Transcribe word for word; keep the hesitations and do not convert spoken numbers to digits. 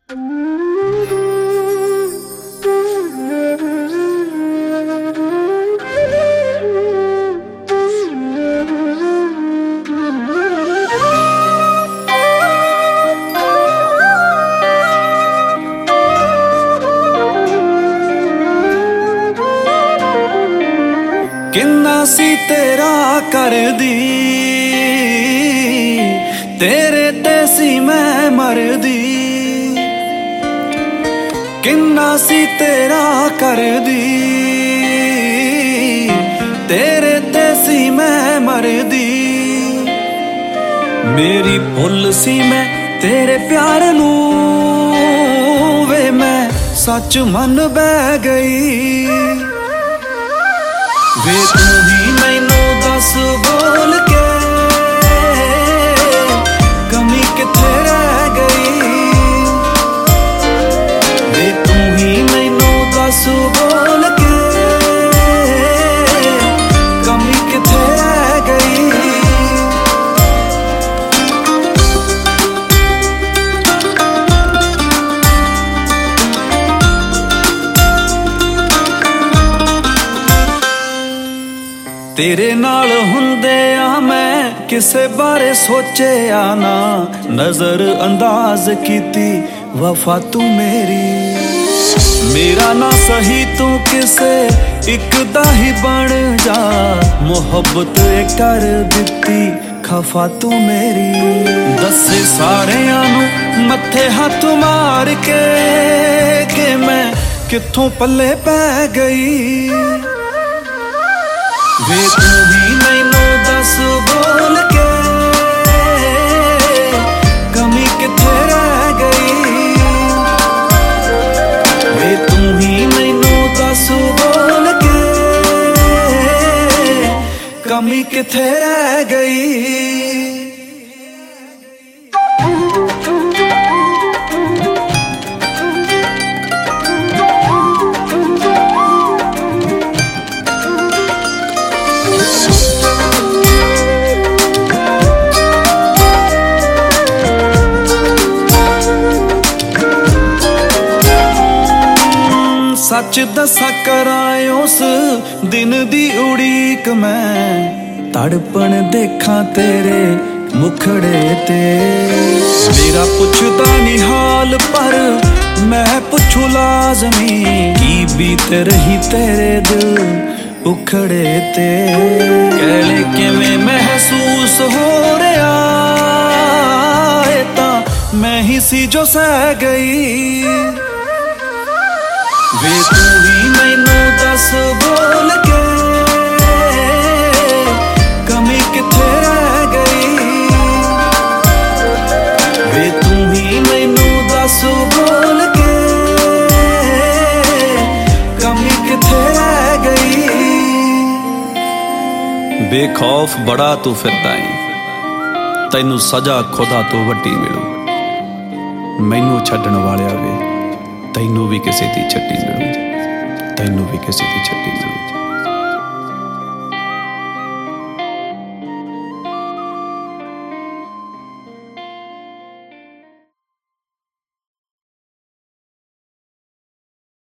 किन्ना सी तेरा कर दी, तेरे ते सी मैं मर दी। किन्ना सी तेरा कर दी, तेरे ते सी मैं मर दी। मेरी भुल सी मैं तेरे प्यार नू, वे मैं सच मन बह गई। वे तू ही मैनू दस बोल के, कमी किथे रह गई। वे तू ही मैनू दस बोल के, कमी किथे रह गई। तेरे नाल हुंदे आ मैं किसे बारे सोचिया ना, नजर अंदाज कीती वफा तू मेरी। मेरा ना सही तू किसे इक दा ही बन जा, मुहब्बत कर दिती खफा तू मेरी। दसे सारियां नू मत्थे हाथ मार के, कि मैं कित्थों पल्ले पै गई। वे तू ही मैनू दस बोल के, कमी किथे रह गई। वे तू ही मैनू दस बोल के, कमी किथे रह गई। सच दसा कराए उस दिन दी उड़ीक मैं, तड़पण देखा तेरे मुखड़े ते। मेरा पुछदा नी हाल पर मैं पुछू लाजमी, की बीत रही तेरे दिल उखड़े ते। कहले किवें महसूस हो रहा है, तां मैं ही सी जो सह गई। वे तू ही मैनू दस बोल के, कमी किथे रह गई। वे तू ही मैनू दस बोल के, कमी किथे रह गई। बेखौफ बड़ा तू फिरदा है, तैनू सजा खुदा तो वड्डी मिलू। मैनू छड्डण वालिया वे, तैनू भी किसी दी छड्डी मिलू, तैनू भी किसी दी छड्डी मिलू।